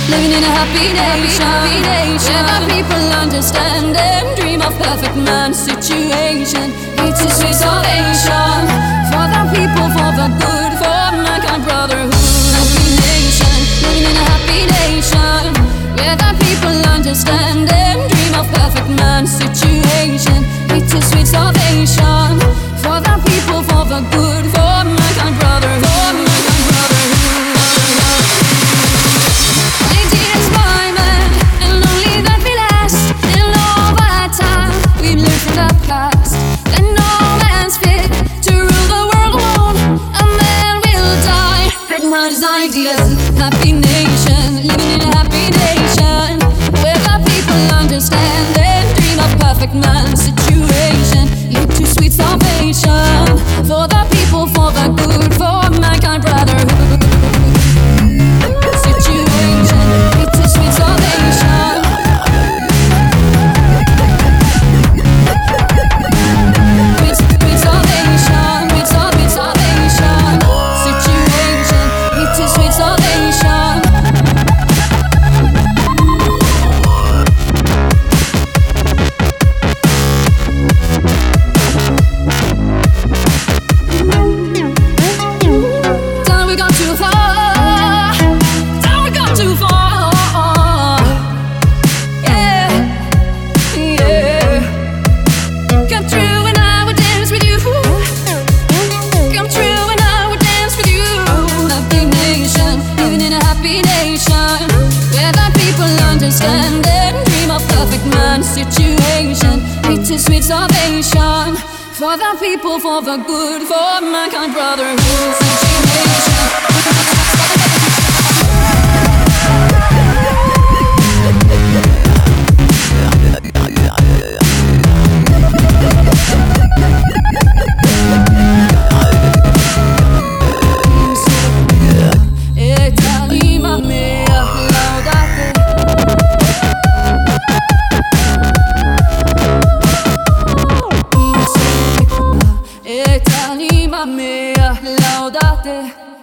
living in a happy nation, where the people understand and dream of perfect man's situation. It's a sweet salvation for the people, for the good, for mankind brotherhood. Happy nation, living in a happy nation, where the people understand and dream of perfect man's situation. It's a sweet salvation for the people, for the good, for mankind brotherhood, for mankind brotherhood. Happy nation, living in a happy nation, where the people understand and dream of perfect man's situation. Lead to sweet salvation for the people, for the good, for mankind brotherhood. Situation, lead to sweet salvation. Sweet salvation, sweet salvation. Situation, lead to sweet salvation. Time we gone too far. Time we gone too far. Yeah, yeah. Come true and I would dance with you. Come true and I would dance with you. Happy nation, living in a happy nation, where the people understand and dream of perfect man's situation. It's a sweet salvation for the people, for the good, for mankind brotherhood. Situation. Anima mea, laudate.